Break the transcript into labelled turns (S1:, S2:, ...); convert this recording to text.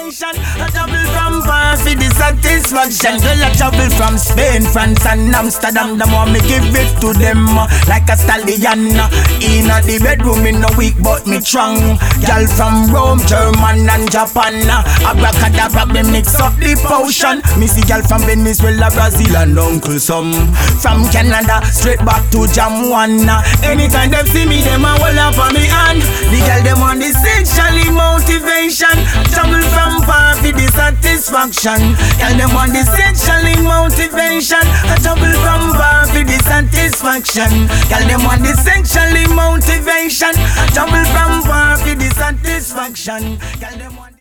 S1: motivation. I travel from far for the satisfaction. Girl, I travel from Spain, France and Amsterdam. The more me give it to them like a stallion. In the bedroom in a week but me strong. Girl from Rome, German and Japan. Abracadabra, me mix up the potion. Me see girl from Venezuela, Brazil and Uncle Sam. From Canada, straight back to Jamwan. Anytime them see me, them a hold up on me hand. The girl them on the sexually motivation. Travel from far for the satisfaction. Girl them on the sexually motivation. I travel from far for the satisfaction. Girl them on the sexually motivation. I travel from far for the satisfaction. Girl them on